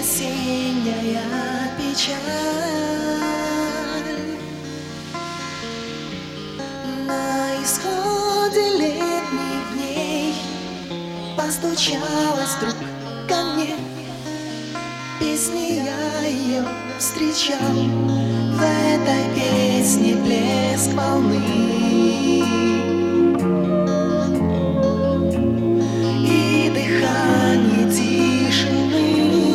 осенняя печаль. На исходе летних дней постучалась вдруг ко мне. Песни я ее встречал, в этой песне блеск волны и дыхание тишины.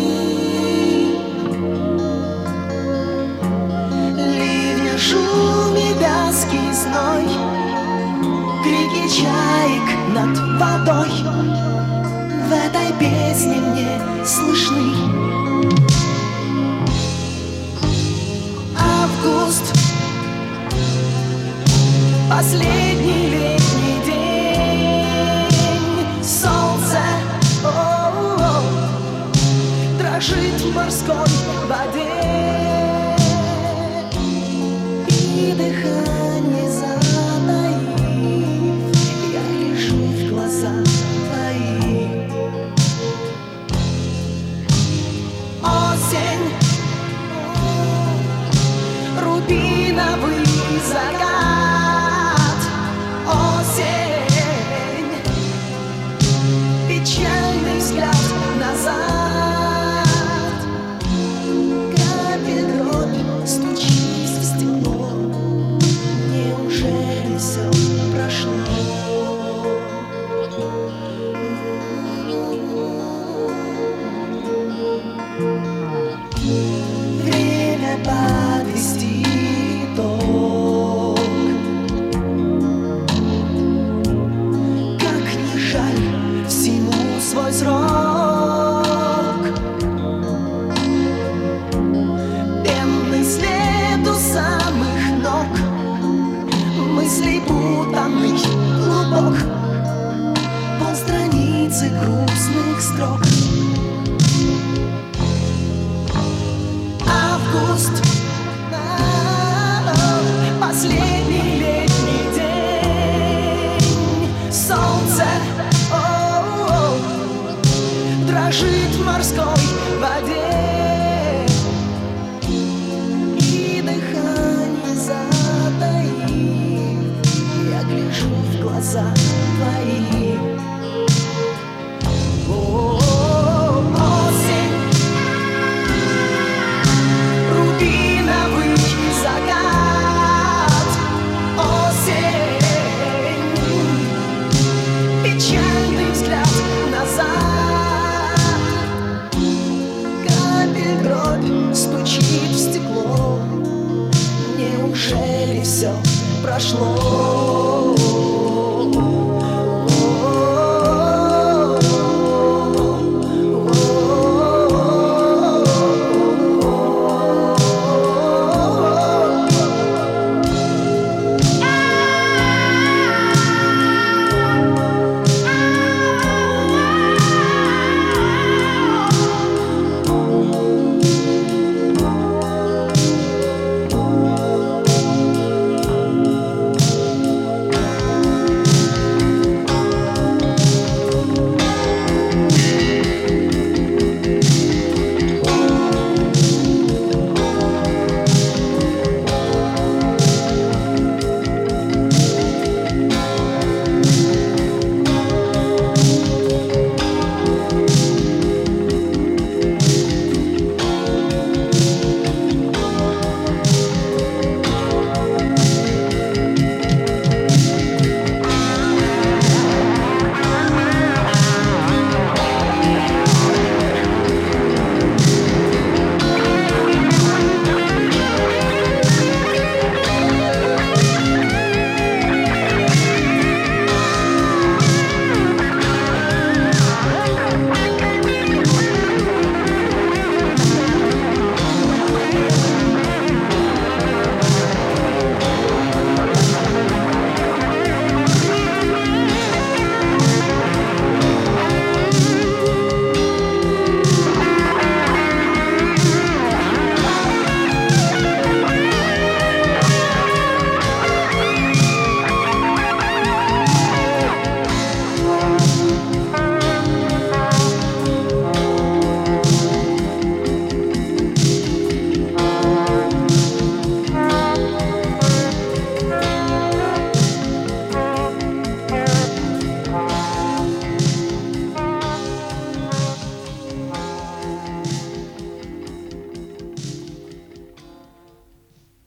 Ливня шум и вязкий зной, крики чаек над водой в этой песне мне слышны. Август, последний летний день, солнце дрожит в морской воде, и дыхание затаив, я гляжу в глаза твои. Осень, рубиновый закат, осень, печальный взгляд назад. Капель дробь стучит в стекло, неужели все прошло? Время подвести итог. Как не жаль, всему свой срок. Пенный след у самых ног, мыслей путанный клубок, полстраницы грустных строк. Август, последний летний день, солнце дрожит в морской воде, и дыхание затаив, я гляжу в глаза твои. Печальный взгляд назад, капель дробь стучит в стекло, неужели все прошло?